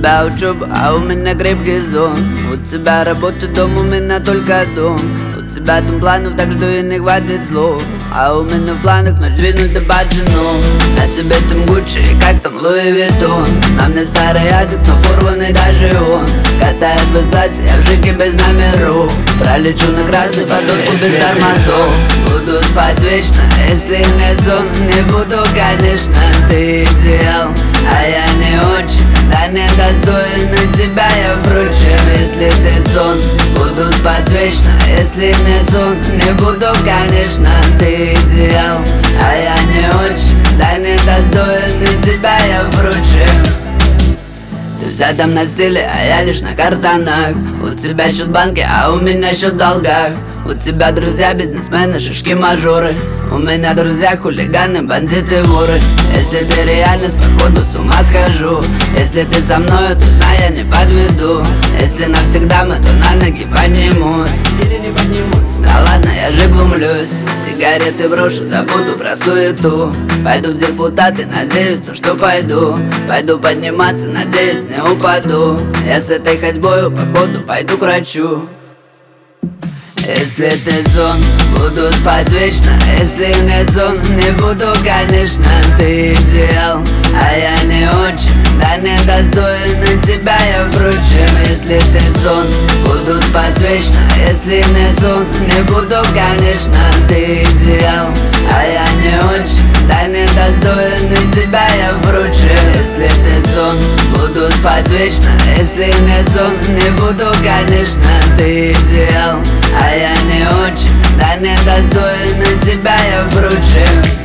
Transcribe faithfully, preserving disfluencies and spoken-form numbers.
тебя учеба, а у меня крепкий сон. У тебя работа, дом, у меня только дом. У тебя там планов, так что и не хватит слов. А у меня в планах надвинуть до пацанов. На тебе там Гуччи и как там Луи Виттон. На мне старый язык, но порванный даже он. Катает в эс-классе, я в жике без номеров. Пролечу на красный подсотку без тормозов. Буду спать вечно, если не сон. Не буду, конечно, ты идеал, а я не очень, да не достойна тебя я, впрочем, если ты сон. Буду спать вечно, если не сон. Не буду, конечно, ты идеал, а я не очень, да не достойна тебя я, впрочем. Ты вся там на стиле, а я лишь на картонах. У тебя счет в банке, а у меня счет в долгах. У тебя друзья бизнесмены, шишки мажоры. У меня друзья хулиганы, бандиты, воры. Если ты реальность, походу с ума схожу. Если ты со мною, то знай, я не подведу. Если навсегда мы, то на ноги поднимусь. Или не поднимусь. Да ладно, я же глумлюсь. Сигареты брошу, забуду про суету. Пойду в депутаты, надеюсь, то что пойду. Пойду подниматься, надеюсь, не упаду. Я с этой ходьбою, походу, пойду к врачу. Если ты сон, буду спать вечно. Если не сон, не буду, конечно, ты идеал, а я не очень, да не достойна тебя я, впрочем, если ты сон. Буду спать вечно. Если не сон, не буду, конечно, ты идеал, а я не очень, да не достойна тебя я, впрочем, если ты сон. Буду спать вечно. Если не сон, не буду, конечно, ты идеал, а я не очень, да не достойна тебя я, впрочем.